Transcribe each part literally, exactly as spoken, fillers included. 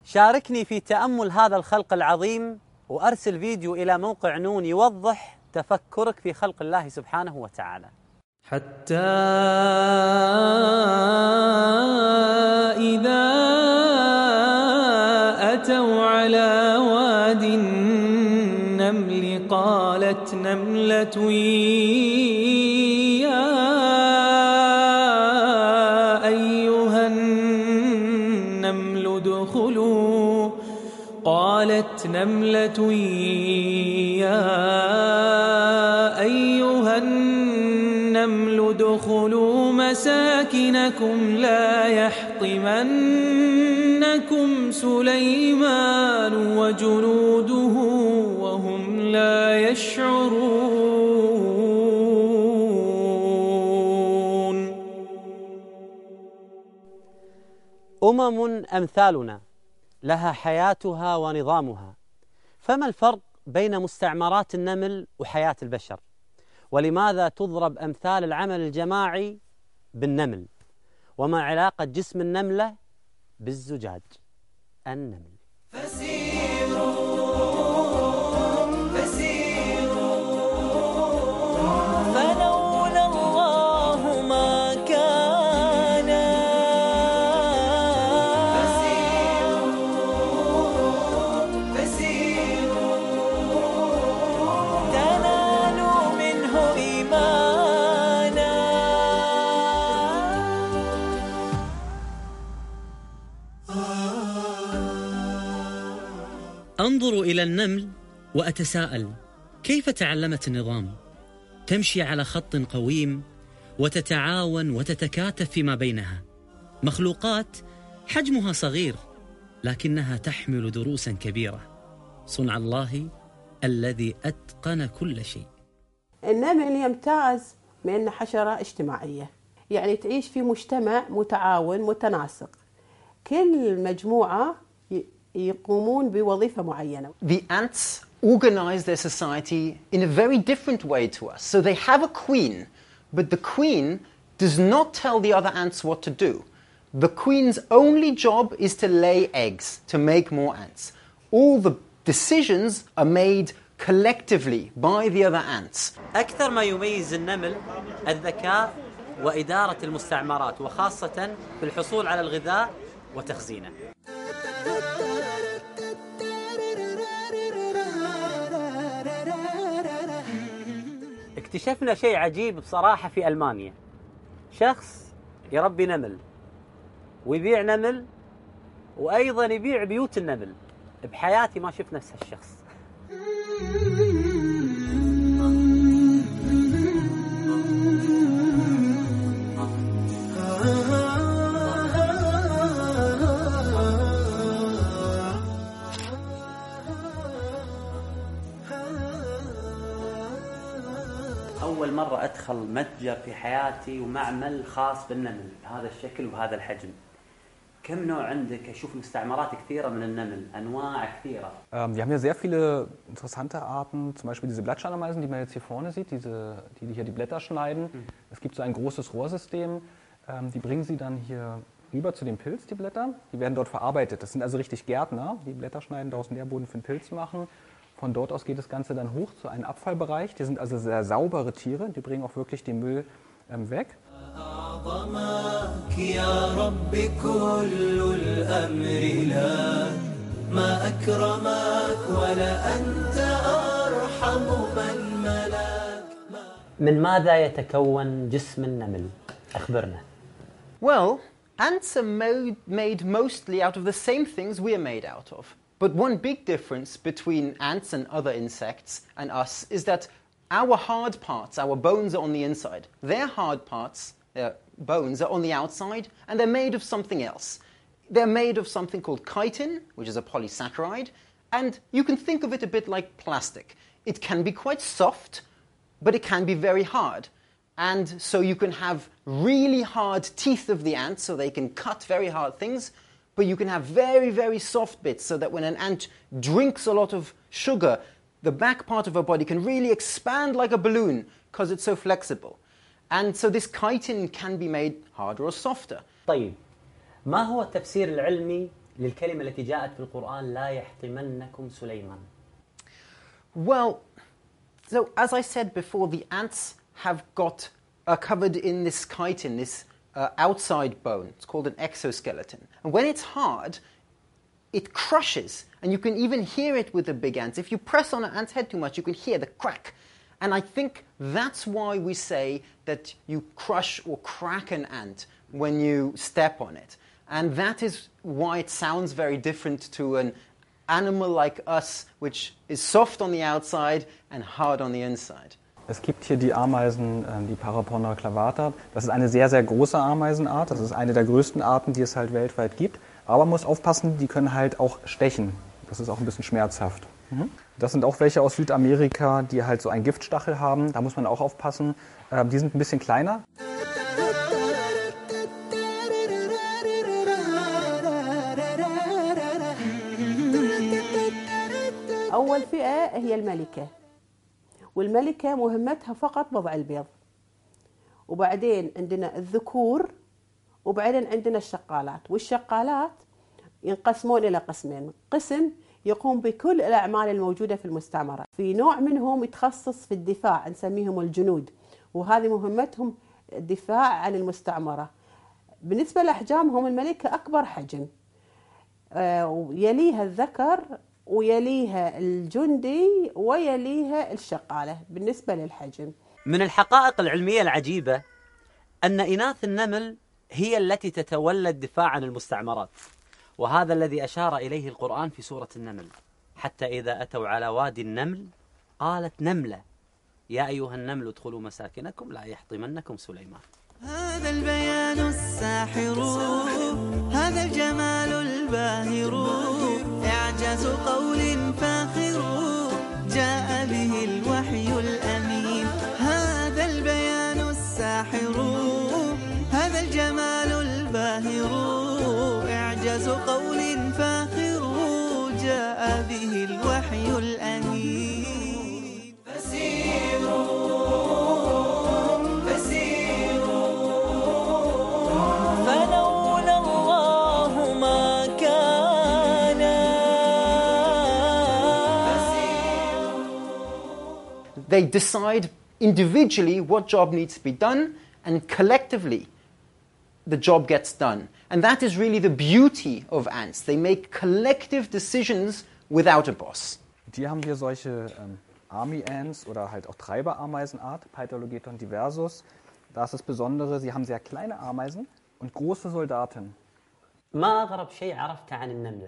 شاركني في تأمل هذا الخلق العظيم، وأرسل فيديو إلى موقع نون يوضح تفكرك في خلق الله سبحانه وتعالى. حتى إذا أتوا على واد النمل قالت نملة يا أيها النمل ادخلوا قالت نملة يا أيها النمل ادخلوا مساكنكم لا يحطمنكم سليمان وجنوده وهم لا يشعرون. أمم أمثالنا لها حياتها ونظامها، فما الفرق بين مستعمرات النمل وحياة البشر؟ ولماذا تضرب أمثال العمل الجماعي بالنمل؟ وما علاقة جسم النملة بالزجاج؟ النمل. فسيروا فسيروا فلولا الله ما كان. فسيروا فسيروا تنالوا منه إيمانا. أنظر إلى النمل وأتساءل كيف تعلمت النظام؟ تمشي على خط قويم وتتعاون وتتكاتف فيما بينها، مخلوقات حجمها صغير لكنها تحمل دروسا كبيرة. صنع الله الذي أتقن كل شيء. النمل يمتاز بأنه حشرة اجتماعية، يعني تعيش في مجتمع متعاون متناسق، كل مجموعة يقومون بوظيفة معينة. The ants organize their society in a very different way to us. So they have a queen, but the queen does not tell the other ants what to do. The queen's only job is to lay eggs, to make more ants. All the decisions are made collectively by the other ants. أكثر ما يميز النمل الذكاء وإدارة المستعمرات، وخاصة في الحصول على الغذاء وتخزينه. اكتشفنا شيء عجيب بصراحة في ألمانيا، شخص يربي نمل ويبيع نمل وأيضا يبيع بيوت النمل. بحياتي ما شفت نفس هالشخص. أول مرة أدخل متجر في حياتي ومعمل خاص بالنمل بهذا الشكل وبهذا الحجم. كم نوع عندك؟ أشوف مستعمرات كثيرة من النمل، أنواع كثيرة. Ähm, wir haben hier sehr viele interessante Arten, zum Beispiel diese Blattschalemeisen, die man jetzt hier vorne sieht, diese, die hier die Blätter schneiden. Mhm. Es gibt so ein großes Rohrsystem, ähm, die bringen sie dann hier rüber zu dem Pilz, die Blätter. Die werden dort verarbeitet. Das sind also richtig Gärtner, die Blätter schneiden, daraus einen Nährboden für den Pilz machen. Von dort aus geht das Ganze dann hoch zu einem Abfallbereich. Die sind also sehr saubere Tiere, die bringen auch wirklich den Müll ähm, weg. من ماذا يتكون جسم النمل؟ أخبرنا. Well, ants are made, made mostly out of the same things we are made out of. But one big difference between ants and other insects and us is that our hard parts, our bones, are on the inside. Their hard parts, their bones, are on the outside, and they're made of something else. They're made of something called chitin, which is a polysaccharide, and you can think of it a bit like plastic. It can be quite soft, but it can be very hard. And so you can have really hard teeth of the ants, so they can cut very hard things, but you can have very, very soft bits, so that when an ant drinks a lot of sugar, the back part of her body can really expand like a balloon, because it's so flexible. And so this chitin can be made harder or softer. طيب، ما هو التفسير العلمي للكلمة التي جاءت في القرآن لا يحطمنكم سليمان؟ Well, so as I said before, the ants have got are covered in this chitin, this uh, outside bone. It's called an exoskeleton. And when it's hard, it crushes, and you can even hear it with the big ants. If you press on an ant's head too much, you can hear the crack. And I think that's why we say that you crush or crack an ant when you step on it. And that is why it sounds very different to an animal like us, which is soft on the outside and hard on the inside. Es gibt hier die Ameisen, äh, die Paraponda clavata. Das ist eine sehr, sehr große Ameisenart. Das ist eine der größten Arten, die es halt weltweit gibt. Aber man muss aufpassen, die können halt auch stechen. Das ist auch ein bisschen schmerzhaft. Mhm. Das sind auch welche aus Südamerika, die halt so einen Giftstachel haben. Da muss man auch aufpassen. Äh, die sind ein bisschen kleiner. أول فئة هي الملكة، والملكة مهمتها فقط وضع البيض، وبعدين عندنا الذكور، وبعدين عندنا الشقالات. والشقالات ينقسمون إلى قسمين، قسم يقوم بكل الأعمال الموجودة في المستعمرة، في نوع منهم يتخصص في الدفاع نسميهم الجنود، وهذه مهمتهم الدفاع عن المستعمرة. بالنسبة لأحجامهم الملكة أكبر حجم، يليها الذكر ويليها الجندي ويليها الشقالة بالنسبة للحجم. من الحقائق العلمية العجيبة أن إناث النمل هي التي تتولى الدفاع عن المستعمرات، وهذا الذي أشار إليه القرآن في سورة النمل، حتى إذا أتوا على وادي النمل قالت نملة يا أيها النمل ادخلوا مساكنكم لا يحطمنكم سليمان. هذا البيان الساحر، هذا الجمال الباهر، إعجاز قول فاخر، جاء به الوحي الأمين. هذا البيان الساحر، هذا الجمال الباهر، إعجاز قول فاخر، جاء به الوحي الأمين. فسيروا They decide individually what job needs to be done, and collectively the job gets done. And that is really the beauty of ants. They make collective decisions without a boss. Hier haben wir solche ähm, Army Ants oder halt auch Treiberameisenart, Paethologeton diversus. Da ist das Besondere, sie haben sehr kleine Ameisen und große Soldaten. ما أغرب شيء عرفته عن النملة؟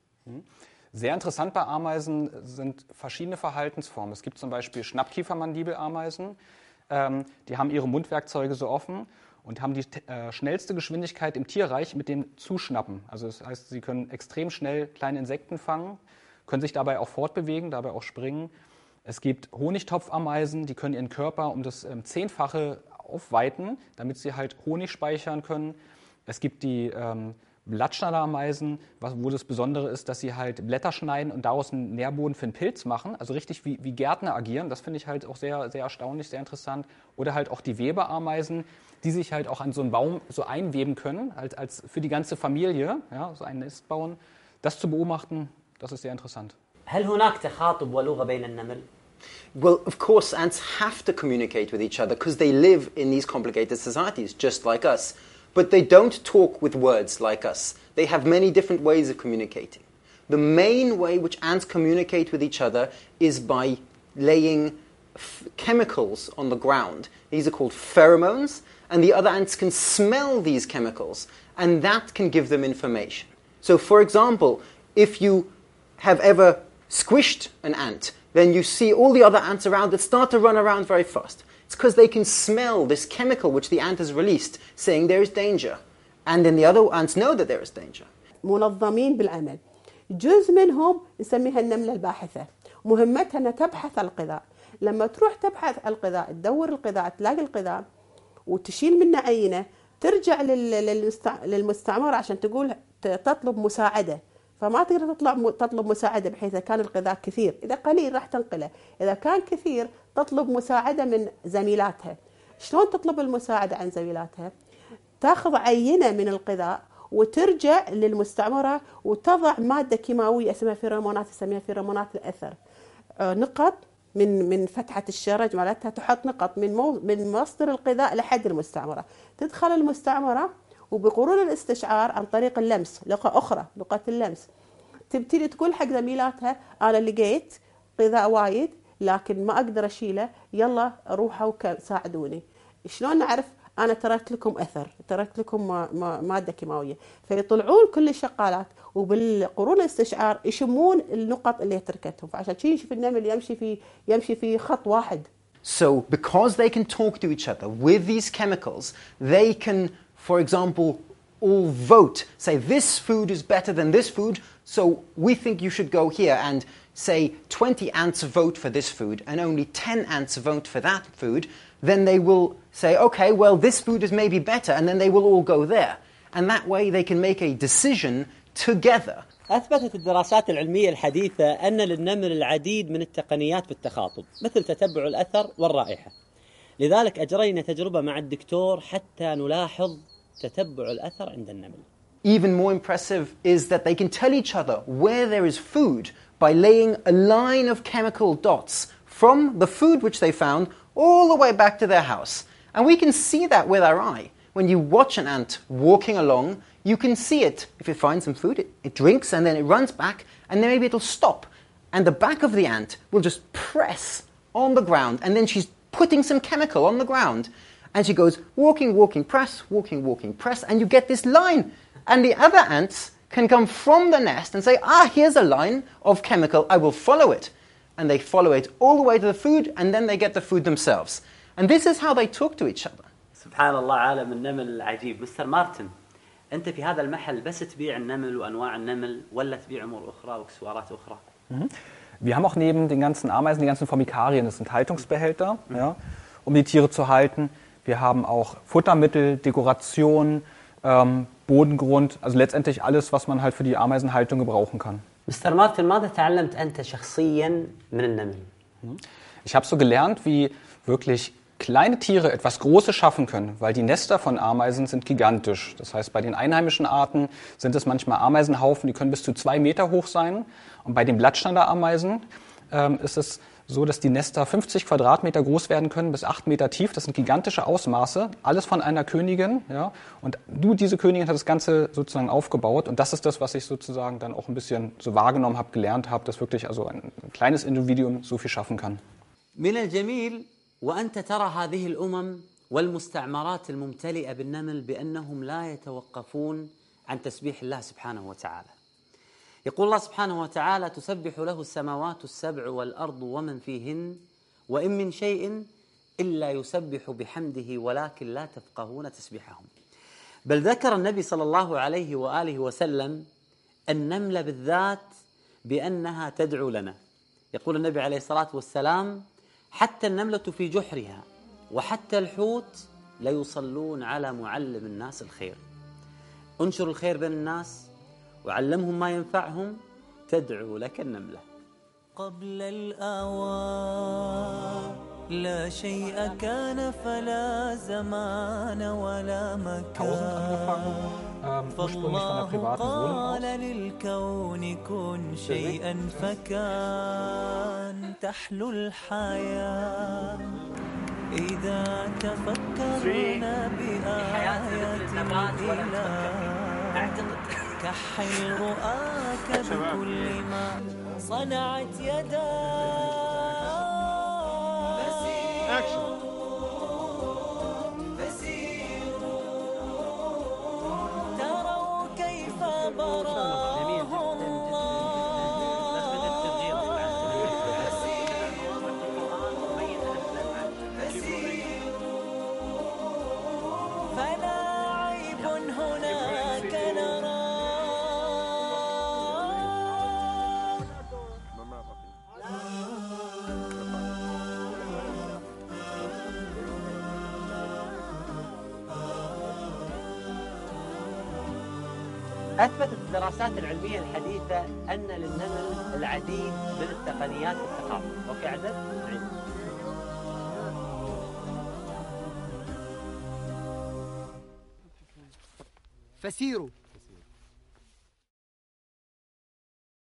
Sehr interessant bei Ameisen sind verschiedene Verhaltensformen. Es gibt zum Beispiel Schnappkiefermandibelameisen, ähm, die haben ihre Mundwerkzeuge so offen und haben die äh, schnellste Geschwindigkeit im Tierreich mit dem Zuschnappen. Also das heißt, sie können extrem schnell kleine Insekten fangen, können sich dabei auch fortbewegen, dabei auch springen. Es gibt Honigtopfameisen, die können ihren Körper um das ähm, Zehnfache aufweiten, damit sie halt Honig speichern können. Es gibt die ähm, Blattschneiderameisen, wo das Besondere ist, dass sie halt Blätter schneiden und daraus einen Nährboden für einen Pilz machen, also richtig wie, wie Gärtner agieren. Das finde ich halt auch sehr, sehr erstaunlich, sehr interessant. Oder halt auch die Weberameisen, die sich halt auch an so einen Baum so einweben können, halt als für die ganze Familie, ja, so ein Nest bauen. Das zu beobachten, das ist sehr interessant. هل هناك تخاطب ولغة بين النمل؟ Well, of course, ants have to communicate with each other because they live in these complicated societies, just like us. But they don't talk with words like us. They have many different ways of communicating. The main way which ants communicate with each other is by laying f- chemicals on the ground. These are called pheromones, and the other ants can smell these chemicals, and that can give them information. So, for example, if you have ever squished an ant, then you see all the other ants around that start to run around very fast. It's because they can smell this chemical which the ant has released, saying there is danger. And then the other ants know that there is danger. منظمين بالعمل. جزء منهم نسميها النملة الباحثة. مهمتها أنها تبحث عن الغذاء. لما تروح تبحث عن الغذاء، تدور الغذاء، تلاقي الغذاء وتشيل منه عينة، ترجع للمستعمرة عشان تقول تطلب مساعدة. فما تقدر تطلع تطلب مساعدة بحيث كان الغذاء كثير، إذا قليل راح تنقله، إذا كان كثير تطلب مساعدة من زميلاتها. شلون تطلب المساعدة عن زميلاتها؟ تاخذ عينة من الغذاء وترجع للمستعمرة وتضع مادة كيماوية اسمها فيرومونات، تسميها فيرومونات الأثر، نقط من من فتحة الشرج مالتها، تحط نقط من مو من مصدر الغذاء لحد المستعمرة، تدخل المستعمرة وبقرون الاستشعار عن طريق اللمس، لغة أخرى لغة اللمس، تبتدي تقول حق زميلاتها أنا لقيت غذاء وايد لكن ما أقدر أشيله، يلا روحوا ساعدوني. شلون نعرف؟ أنا تركت لكم أثر، تركت لكم مادة كيماوية، فيطلعون كل الشقالات وبالقرون الاستشعار يشمون النقط اللي تركتهم، فعشان شي نشوف النمل يمشي في يمشي في خط واحد. So because they can talk to each other with these chemicals, they can, for example, all vote, say this food is better than this food, so we think you should go here, and say twenty ants vote for this food and only ten ants vote for that food, then they will say, okay, well, this food is maybe better, and then they will all go there. And that way they can make a decision together. أثبتت الدراسات العلمية الحديثة أن للنمل العديد من التقنيات في التخاطب، مثل تتبع الأثر والرائحة. لذلك أجرينا تجربة مع الدكتور حتى نلاحظ تتبع الأثر عند النمل. Even more impressive is that they can tell each other where there is food by laying a line of chemical dots from the food which they found all the way back to their house. And we can see that with our eye. When you watch an ant walking along, you can see it. If it finds some food, it, it drinks and then it runs back, and then maybe it'll stop. And the back of the ant will just press on the ground, and then she's putting some chemical on the ground. And she goes, walking, walking, press, walking, walking, press, and you get this line. And the other ants can come from the nest and say, ah, here's a line of chemical, I will follow it. And they follow it all the way to the food, and then they get the food themselves. And this is how they talk to each other. سبحان الله، عالم النمل العجيب. مستر مارتن، أنت في هذا المحل بس تبيع النمل وأنواع النمل ولا تبيع أمور أخرى وأكسسوارات أخرى؟ Mhm. Wir haben auch neben den ganzen Ameisen die ganzen Formikarien, das sind Haltungsbehälter, mhm. ja, um die Tiere zu halten. Wir haben auch Futtermittel, Dekoration, ähm, Bodengrund, also letztendlich alles, was man halt für die Ameisenhaltung gebrauchen kann. مستر مارتن، ماذا تعلمت أنت شخصيا من النمل؟ Ich habe so gelernt, wie wirklich kleine Tiere etwas Großes schaffen können, weil die Nester von Ameisen sind gigantisch. Das heißt, bei den einheimischen Arten sind es manchmal Ameisenhaufen, die können bis zu zwei Meter hoch sein. Und bei den Blattstanderameisen ähm, ist es so, dass die Nester fünfzig Quadratmeter groß werden können, bis acht Meter tief. Das sind gigantische Ausmaße, alles von einer Königin. Ja? Und nur diese Königin hat das Ganze sozusagen aufgebaut. Und das ist das, was ich sozusagen dann auch ein bisschen so wahrgenommen habe, gelernt habe, dass wirklich also ein kleines Individuum so viel schaffen kann. من الجميل وأنت ترى هذه الأمم والمستعمرات الممتلئة بالنمل بأنهم لا يتوقفون عن تسبيح الله سبحانه وتعالى. يقول الله سبحانه وتعالى: تسبح له السماوات السبع والأرض ومن فيهن وإن من شيء إلا يسبح بحمده ولكن لا تفقهون تسبيحهم. بل ذكر النبي صلى الله عليه وآله وسلم النملة بالذات بأنها تدعو لنا. يقول النبي عليه الصلاة والسلام: حتى النملة في جحرها وحتى الحوت ليصلون على معلم الناس الخير. انشر الخير بين الناس وعلمهم ما ينفعهم تدعو لك النملة. قبل الآوان لا شيء كان فلا زمان ولا مكان فالله قال للكون كن شيئا فكان تحلو الحياة إذا تفكرنا بآيات الإله كحل رؤاك بكل ما صنعت يداك. تروا كيف براه فلا عيب هناك نرى. أثبتت الدراسات العلمية الحديثة أن للنمل العديد من التقنيات في التخاطب. أوكي عدد؟ نعم. فسيروا